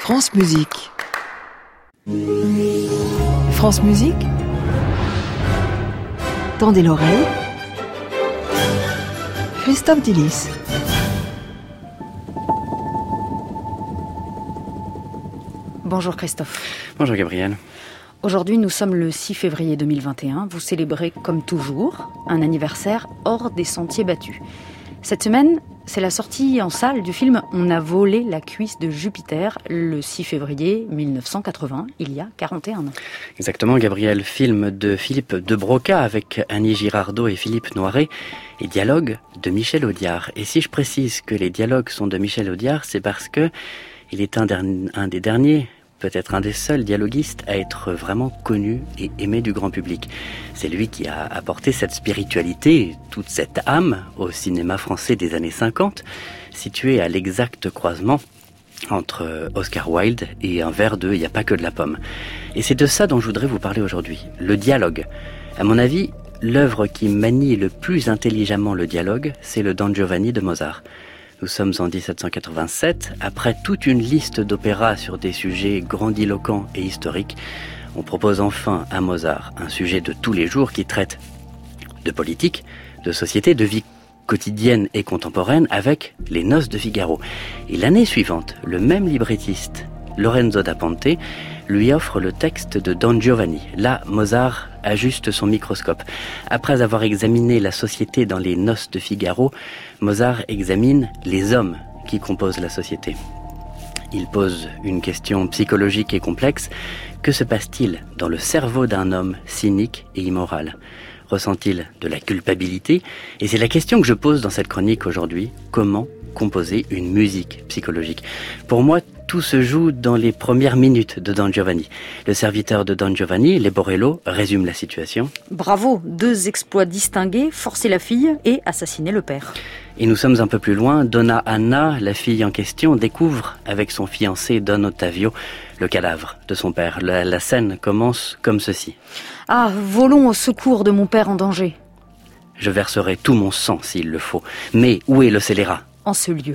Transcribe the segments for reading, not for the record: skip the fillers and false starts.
France Musique. France Musique. Tendez l'oreille. Christophe Dillis. Bonjour Christophe. Bonjour Gabriel. Aujourd'hui, nous sommes le 6 février 2021. Vous célébrez, comme toujours, un anniversaire hors des sentiers battus. Cette semaine, c'est la sortie en salle du film « On a volé la cuisse de Jupiter » le 6 février 1980, il y a 41 ans. Exactement, Gabriel. Film de Philippe de Broca avec Annie Girardot et Philippe Noiret et dialogues de Michel Audiard. Et si je précise que les dialogues sont de Michel Audiard, c'est parce que il est un des derniers, peut-être un des seuls dialoguistes à être vraiment connu et aimé du grand public. C'est lui qui a apporté cette spiritualité, toute cette âme au cinéma français des années 50, situé à l'exact croisement entre Oscar Wilde et un verre de « Il n'y a pas que de la pomme ». Et c'est de ça dont je voudrais vous parler aujourd'hui, le dialogue. À mon avis, l'œuvre qui manie le plus intelligemment le dialogue, c'est le Don Giovanni de Mozart. Nous sommes en 1787, après toute une liste d'opéras sur des sujets grandiloquents et historiques, on propose enfin à Mozart un sujet de tous les jours qui traite de politique, de société, de vie quotidienne et contemporaine avec Les Noces de Figaro. Et l'année suivante, le même librettiste, Lorenzo da Ponte, lui offre le texte de Don Giovanni. Là, Mozart ajuste son microscope. Après avoir examiné la société dans Les Noces de Figaro, Mozart examine les hommes qui composent la société. Il pose une question psychologique et complexe. Que se passe-t-il dans le cerveau d'un homme cynique et immoral ? Ressent-il de la culpabilité ? Et c'est la question que je pose dans cette chronique aujourd'hui. Comment composer une musique psychologique ? Pour moi, tout se joue dans les premières minutes de Don Giovanni. Le serviteur de Don Giovanni, Leporello, résume la situation. Bravo, 2 exploits distingués, forcer la fille et assassiner le père. Et nous sommes un peu plus loin. Donna Anna, la fille en question, découvre avec son fiancé Don Ottavio le cadavre de son père. La scène commence comme ceci. Ah, volons au secours de mon père en danger. Je verserai tout mon sang s'il le faut. Mais où est le scélérat ? En ce lieu.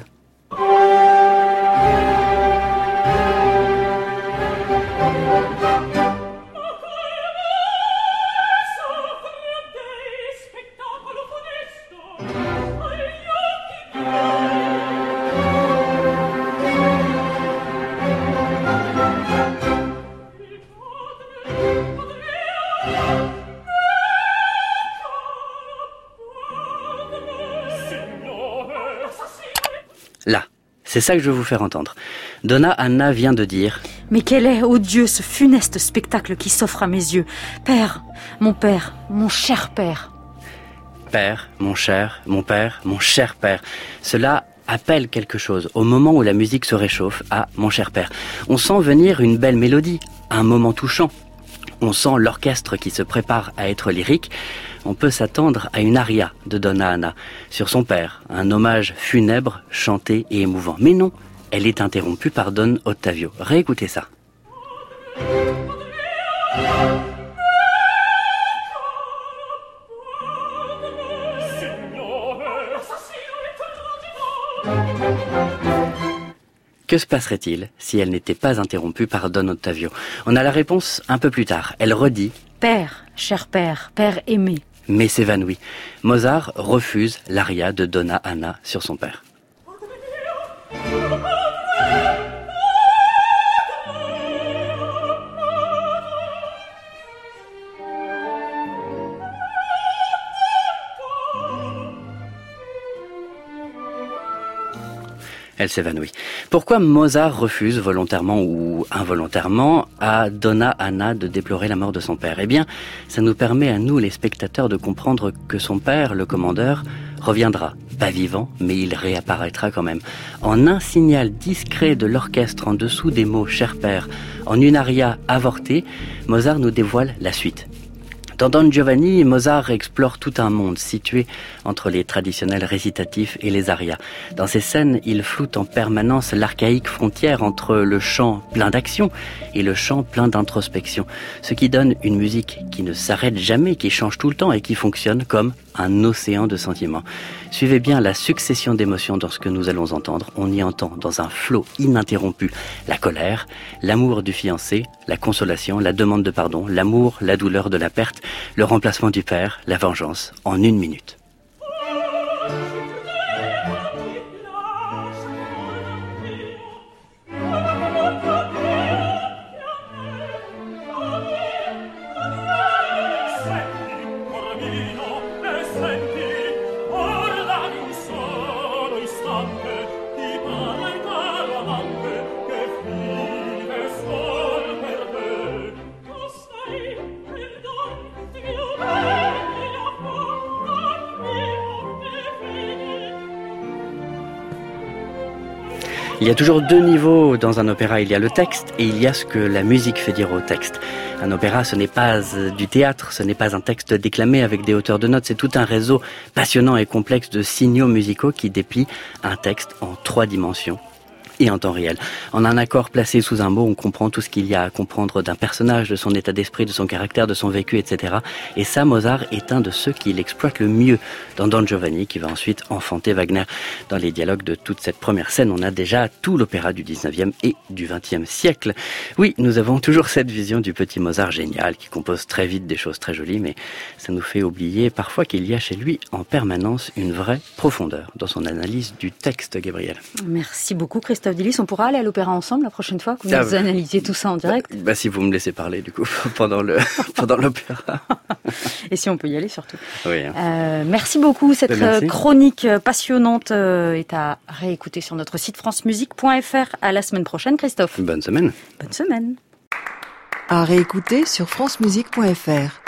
Là, c'est ça que je veux vous faire entendre. Donna Anna vient de dire... Mais quel est, ô Dieu, ce funeste spectacle qui s'offre à mes yeux ? Père, mon cher père. Père, mon cher, mon père, mon cher père. Cela appelle quelque chose. Au moment où la musique se réchauffe, à mon cher père. On sent venir une belle mélodie, un moment touchant. On sent l'orchestre qui se prépare à être lyrique. On peut s'attendre à une aria de Donna Anna sur son père, un hommage funèbre, chanté et émouvant. Mais non, elle est interrompue par Don Ottavio. Réécoutez ça. Que se passerait-il si elle n'était pas interrompue par Don Ottavio ? On a la réponse un peu plus tard. Elle redit « Père, cher père, père aimé ». Mais s'évanouit. Mozart refuse l'aria de Donna Anna sur son père. Elle s'évanouit. Pourquoi Mozart refuse volontairement ou involontairement à Donna Anna de déplorer la mort de son père ? Eh bien, ça nous permet à nous, les spectateurs, de comprendre que son père, le commandeur, reviendra. Pas vivant, mais il réapparaîtra quand même. En un signal discret de l'orchestre en dessous des mots « cher père », en une aria avortée, Mozart nous dévoile la suite. Dans Don Giovanni, Mozart explore tout un monde situé entre les traditionnels récitatifs et les arias. Dans ces scènes, il floute en permanence l'archaïque frontière entre le chant plein d'action et le chant plein d'introspection, ce qui donne une musique qui ne s'arrête jamais, qui change tout le temps et qui fonctionne comme un océan de sentiments. Suivez bien la succession d'émotions dans ce que nous allons entendre. On y entend dans un flot ininterrompu la colère, l'amour du fiancé, la consolation, la demande de pardon, l'amour, la douleur de la perte, le remplacement du père, la vengeance, en 1 minute. Il y a toujours 2 niveaux dans un opéra. Il y a le texte et il y a ce que la musique fait dire au texte. Un opéra, ce n'est pas du théâtre, ce n'est pas un texte déclamé avec des hauteurs de notes. C'est tout un réseau passionnant et complexe de signaux musicaux qui déplient un texte en 3 dimensions. Et en temps réel. En un accord placé sous un mot, on comprend tout ce qu'il y a à comprendre d'un personnage, de son état d'esprit, de son caractère, de son vécu, etc. Et ça, Mozart est un de ceux qui l'exploite le mieux dans Don Giovanni, qui va ensuite enfanter Wagner. Dans les dialogues de toute cette première scène, on a déjà tout l'opéra du 19e et du 20e siècle. Oui, nous avons toujours cette vision du petit Mozart génial, qui compose très vite des choses très jolies, mais ça nous fait oublier parfois qu'il y a chez lui en permanence une vraie profondeur dans son analyse du texte, Gabriel. Merci beaucoup, Christophe Delis. On pourra aller à l'opéra ensemble la prochaine fois que vous analysiez tout ça en direct. Si vous me laissez parler du coup pendant l'opéra. Et si on peut y aller surtout. Oui. Merci beaucoup. Cette chronique passionnante est à réécouter sur notre site francemusique.fr. À la semaine prochaine, Christophe. Bonne semaine. Bonne semaine. À réécouter sur francemusique.fr.